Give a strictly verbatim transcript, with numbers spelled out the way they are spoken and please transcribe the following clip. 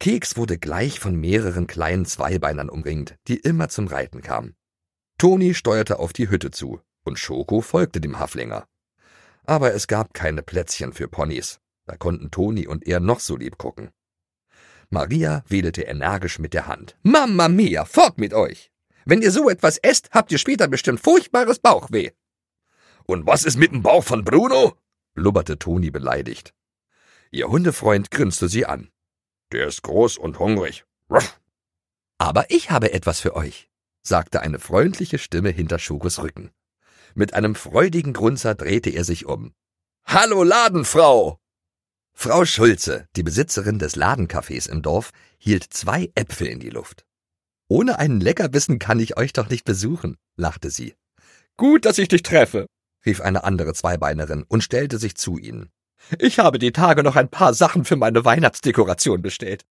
Keks wurde gleich von mehreren kleinen Zweibeinern umringt, die immer zum Reiten kamen. Toni steuerte auf die Hütte zu und Schoko folgte dem Haflinger. Aber es gab keine Plätzchen für Ponys, da konnten Toni und er noch so lieb gucken. Maria wedelte energisch mit der Hand. »Mamma mia, fort mit euch! Wenn ihr so etwas esst, habt ihr später bestimmt furchtbares Bauchweh.« »Und was ist mit dem Bauch von Bruno?« blubberte Toni beleidigt. Ihr Hundefreund grinste sie an. »Der ist groß und hungrig.« Ruff. »Aber ich habe etwas für euch«, sagte eine freundliche Stimme hinter Schokos Rücken. Mit einem freudigen Grunzer drehte er sich um. »Hallo Ladenfrau!« Frau Schulze, die Besitzerin des Ladencafés im Dorf, hielt zwei Äpfel in die Luft. »Ohne einen Leckerbissen kann ich euch doch nicht besuchen«, lachte sie. »Gut, dass ich dich treffe«, rief eine andere Zweibeinerin und stellte sich zu ihnen. »Ich habe die Tage noch ein paar Sachen für meine Weihnachtsdekoration bestellt.